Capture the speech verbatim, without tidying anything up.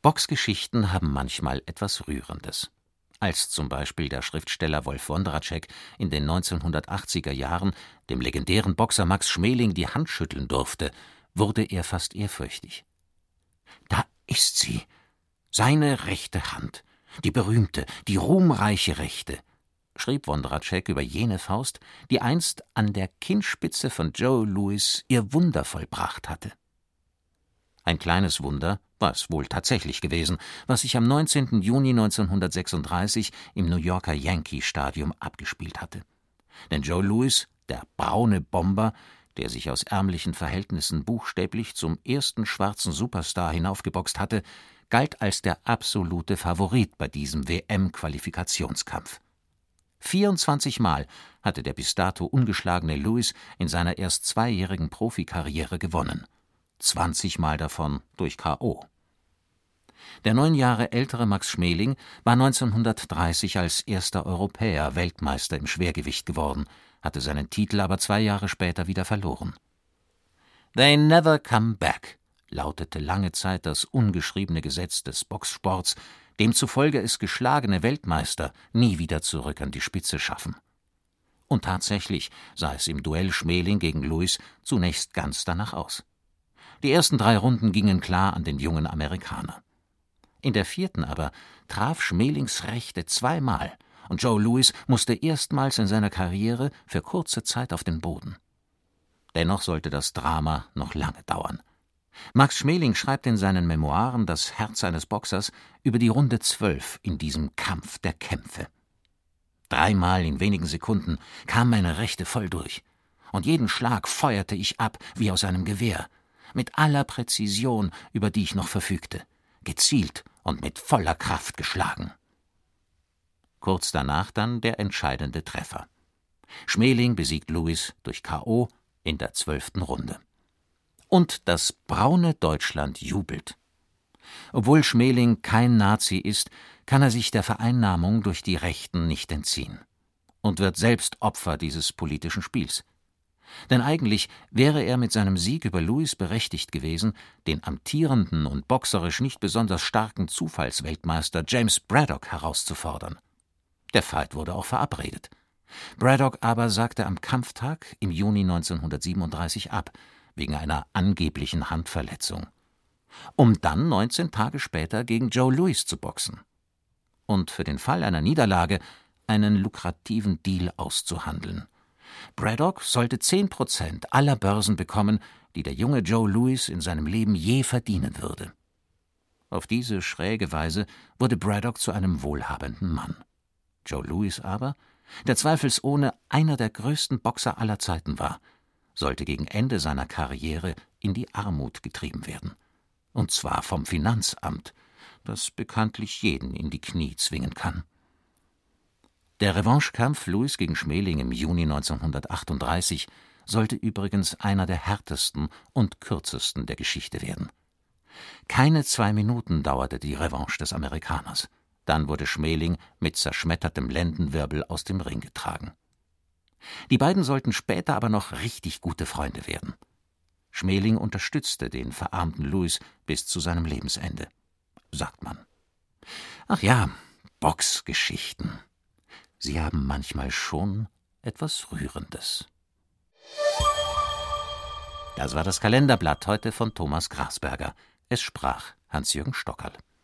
Boxgeschichten haben manchmal etwas Rührendes. Als zum Beispiel der Schriftsteller Wolf Wondratschek in den neunzehnhundertachtziger Jahren dem legendären Boxer Max Schmeling die Hand schütteln durfte, wurde er fast ehrfürchtig. »Da ist sie, seine rechte Hand, die berühmte, die ruhmreiche Rechte«, schrieb Wondratschek über jene Faust, die einst an der Kinnspitze von Joe Louis ihr Wunder vollbracht hatte. Ein kleines Wunder war es wohl tatsächlich gewesen, was sich am neunzehnten Juni neunzehnhundertsechsunddreißig im New Yorker Yankee Stadium abgespielt hatte. Denn Joe Louis, der braune Bomber, der sich aus ärmlichen Verhältnissen buchstäblich zum ersten schwarzen Superstar hinaufgeboxt hatte, galt als der absolute Favorit bei diesem W M-Qualifikationskampf. vierundzwanzig Mal hatte der bis dato ungeschlagene Louis in seiner erst zweijährigen Profikarriere gewonnen. zwanzig Mal davon durch K O. Der neun Jahre ältere Max Schmeling war neunzehnhundertdreißig als erster Europäer Weltmeister im Schwergewicht geworden, hatte seinen Titel aber zwei Jahre später wieder verloren. »They never come back«, lautete lange Zeit das ungeschriebene Gesetz des Boxsports, demzufolge es geschlagene Weltmeister nie wieder zurück an die Spitze schaffen. Und tatsächlich sah es im Duell Schmeling gegen Louis zunächst ganz danach aus. Die ersten drei Runden gingen klar an den jungen Amerikaner. In der vierten aber traf Schmelings Rechte zweimal und Joe Louis musste erstmals in seiner Karriere für kurze Zeit auf den Boden. Dennoch sollte das Drama noch lange dauern. Max Schmeling schreibt in seinen Memoiren Das Herz eines Boxers über die Runde zwölf in diesem Kampf der Kämpfe. Dreimal in wenigen Sekunden kam meine Rechte voll durch, und jeden Schlag feuerte ich ab wie aus einem Gewehr, mit aller Präzision, über die ich noch verfügte, gezielt und mit voller Kraft geschlagen. Kurz danach dann der entscheidende Treffer. Schmeling besiegt Louis durch K O in der zwölften Runde. Und das braune Deutschland jubelt. Obwohl Schmeling kein Nazi ist, kann er sich der Vereinnahmung durch die Rechten nicht entziehen und wird selbst Opfer dieses politischen Spiels. Denn eigentlich wäre er mit seinem Sieg über Louis berechtigt gewesen, den amtierenden und boxerisch nicht besonders starken Zufallsweltmeister James Braddock herauszufordern. Der Fight wurde auch verabredet. Braddock aber sagte am Kampftag im Juni neunzehnhundertsiebenunddreißig ab, wegen einer angeblichen Handverletzung, um dann neunzehn Tage später gegen Joe Louis zu boxen und für den Fall einer Niederlage einen lukrativen Deal auszuhandeln. Braddock sollte zehn Prozent aller Börsen bekommen, die der junge Joe Louis in seinem Leben je verdienen würde. Auf diese schräge Weise wurde Braddock zu einem wohlhabenden Mann. Joe Louis aber, der zweifelsohne einer der größten Boxer aller Zeiten war, sollte gegen Ende seiner Karriere in die Armut getrieben werden. Und zwar vom Finanzamt, das bekanntlich jeden in die Knie zwingen kann. Der Revanchekampf Louis gegen Schmeling im Juni neunzehnhundertachtunddreißig sollte übrigens einer der härtesten und kürzesten der Geschichte werden. Keine zwei Minuten dauerte die Revanche des Amerikaners. Dann wurde Schmeling mit zerschmettertem Lendenwirbel aus dem Ring getragen. Die beiden sollten später aber noch richtig gute Freunde werden. Schmeling unterstützte den verarmten Louis bis zu seinem Lebensende, sagt man. Ach ja, Boxgeschichten. Sie haben manchmal schon etwas Rührendes. Das war das Kalenderblatt heute von Thomas Grasberger. Es sprach Hans-Jürgen Stockerl.